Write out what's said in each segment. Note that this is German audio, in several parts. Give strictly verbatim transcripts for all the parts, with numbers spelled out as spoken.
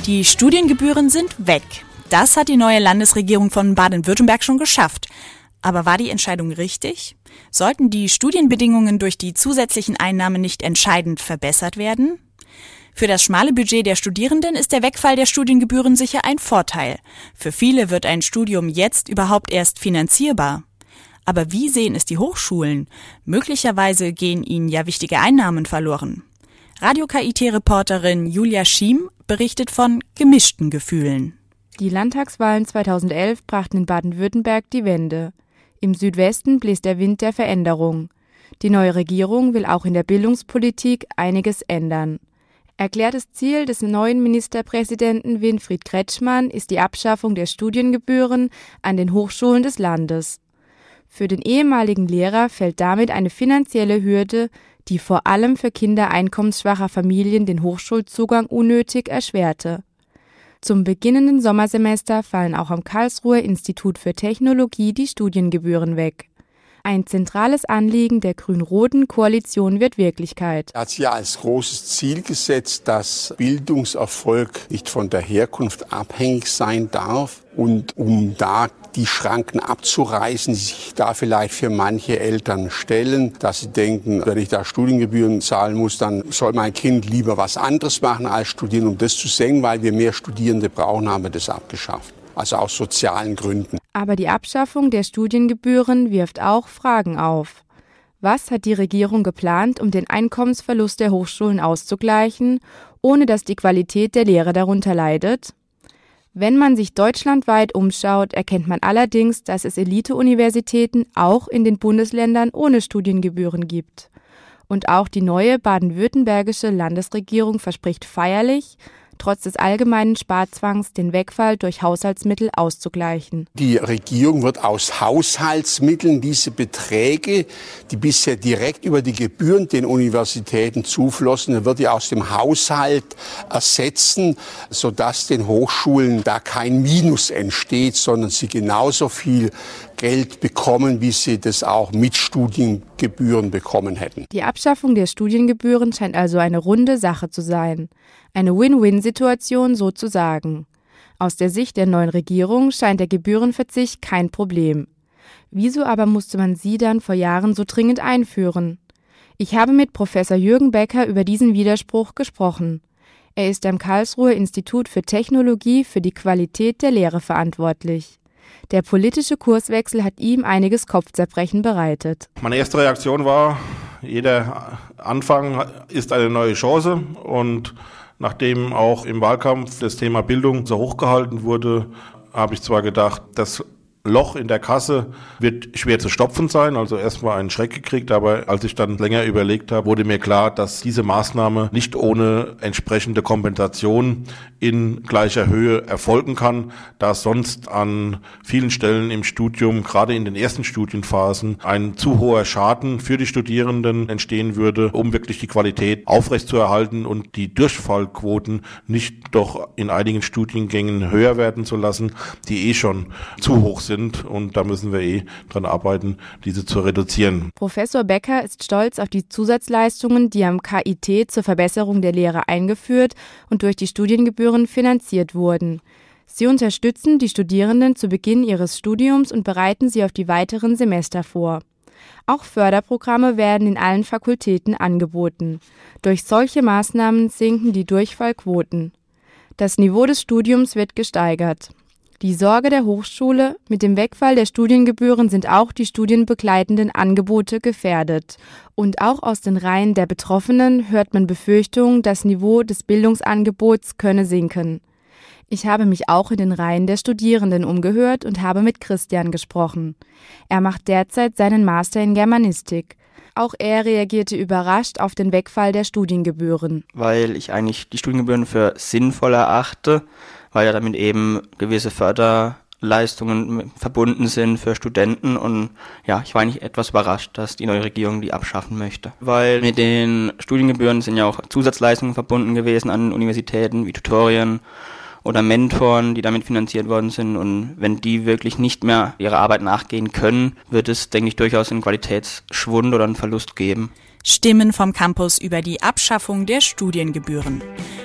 Die Studiengebühren sind weg. Das hat die neue Landesregierung von Baden-Württemberg schon geschafft. Aber war die Entscheidung richtig? Sollten die Studienbedingungen durch die zusätzlichen Einnahmen nicht entscheidend verbessert werden? Für das schmale Budget der Studierenden ist der Wegfall der Studiengebühren sicher ein Vorteil. Für viele wird ein Studium jetzt überhaupt erst finanzierbar. Aber wie sehen es die Hochschulen? Möglicherweise gehen ihnen ja wichtige Einnahmen verloren. Radio-K I T-Reporterin Julia Schiem berichtet von gemischten Gefühlen. Die Landtagswahlen zweitausendelf brachten in Baden-Württemberg die Wende. Im Südwesten bläst der Wind der Veränderung. Die neue Regierung will auch in der Bildungspolitik einiges ändern. Erklärtes Ziel des neuen Ministerpräsidenten Winfried Kretschmann ist die Abschaffung der Studiengebühren an den Hochschulen des Landes. Für den ehemaligen Lehrer fällt damit eine finanzielle Hürde, die vor allem für Kinder einkommensschwacher Familien den Hochschulzugang unnötig erschwerte. Zum beginnenden Sommersemester fallen auch am Karlsruher Institut für Technologie die Studiengebühren weg. Ein zentrales Anliegen der grün-roten Koalition wird Wirklichkeit. Er hat sich ja als großes Ziel gesetzt, dass Bildungserfolg nicht von der Herkunft abhängig sein darf. Und um da die Schranken abzureißen, die sich da vielleicht für manche Eltern stellen, dass sie denken, wenn ich da Studiengebühren zahlen muss, dann soll mein Kind lieber was anderes machen als studieren. Um das zu senken, weil wir mehr Studierende brauchen, haben wir das abgeschafft. Also aus sozialen Gründen. Aber die Abschaffung der Studiengebühren wirft auch Fragen auf. Was hat die Regierung geplant, um den Einkommensverlust der Hochschulen auszugleichen, ohne dass die Qualität der Lehre darunter leidet? Wenn man sich deutschlandweit umschaut, erkennt man allerdings, dass es Elite-Universitäten auch in den Bundesländern ohne Studiengebühren gibt. Und auch die neue baden-württembergische Landesregierung verspricht feierlich, trotz des allgemeinen Sparzwangs den Wegfall durch Haushaltsmittel auszugleichen. Die Regierung wird aus Haushaltsmitteln diese Beträge, die bisher direkt über die Gebühren den Universitäten zuflossen, wird die aus dem Haushalt ersetzen, sodass den Hochschulen da kein Minus entsteht, sondern sie genauso viel Geld bekommen, wie sie das auch mit Studiengebühren bekommen hätten. Die Abschaffung der Studiengebühren scheint also eine runde Sache zu sein. Eine Win-Win-Situation sozusagen. Aus der Sicht der neuen Regierung scheint der Gebührenverzicht kein Problem. Wieso aber musste man sie dann vor Jahren so dringend einführen? Ich habe mit Professor Jürgen Becker über diesen Widerspruch gesprochen. Er ist am Karlsruher Institut für Technologie für die Qualität der Lehre verantwortlich. Der politische Kurswechsel hat ihm einiges Kopfzerbrechen bereitet. Meine erste Reaktion war, jeder Anfang ist eine neue Chance, und nachdem auch im Wahlkampf das Thema Bildung so hochgehalten wurde, habe ich zwar gedacht, das Loch in der Kasse wird schwer zu stopfen sein, also erstmal einen Schreck gekriegt, aber als ich dann länger überlegt habe, wurde mir klar, dass diese Maßnahme nicht ohne entsprechende Kompensation in gleicher Höhe erfolgen kann, da sonst an vielen Stellen im Studium, gerade in den ersten Studienphasen, ein zu hoher Schaden für die Studierenden entstehen würde, um wirklich die Qualität aufrechtzuerhalten und die Durchfallquoten nicht doch in einigen Studiengängen höher werden zu lassen, die eh schon zu hoch sind. Sind, und da müssen wir eh dran arbeiten, diese zu reduzieren. Professor Becker ist stolz auf die Zusatzleistungen, die am K I T zur Verbesserung der Lehre eingeführt und durch die Studiengebühren finanziert wurden. Sie unterstützen die Studierenden zu Beginn ihres Studiums und bereiten sie auf die weiteren Semester vor. Auch Förderprogramme werden in allen Fakultäten angeboten. Durch solche Maßnahmen sinken die Durchfallquoten. Das Niveau des Studiums wird gesteigert. Die Sorge der Hochschule: Mit dem Wegfall der Studiengebühren sind auch die studienbegleitenden Angebote gefährdet. Und auch aus den Reihen der Betroffenen hört man Befürchtungen, das Niveau des Bildungsangebots könne sinken. Ich habe mich auch in den Reihen der Studierenden umgehört und habe mit Christian gesprochen. Er macht derzeit seinen Master in Germanistik. Auch er reagierte überrascht auf den Wegfall der Studiengebühren. Weil ich eigentlich die Studiengebühren für sinnvoll erachte, weil ja damit eben gewisse Förderleistungen verbunden sind für Studenten, und ja, ich war eigentlich etwas überrascht, dass die neue Regierung die abschaffen möchte. Weil mit den Studiengebühren sind ja auch Zusatzleistungen verbunden gewesen an Universitäten, wie Tutorien oder Mentoren, die damit finanziert worden sind, und wenn die wirklich nicht mehr ihrer Arbeit nachgehen können, wird es, denke ich, durchaus einen Qualitätsschwund oder einen Verlust geben. Stimmen vom Campus über die Abschaffung der Studiengebühren.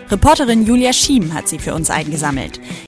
Reporterin Julia Schiem hat sie für uns eingesammelt.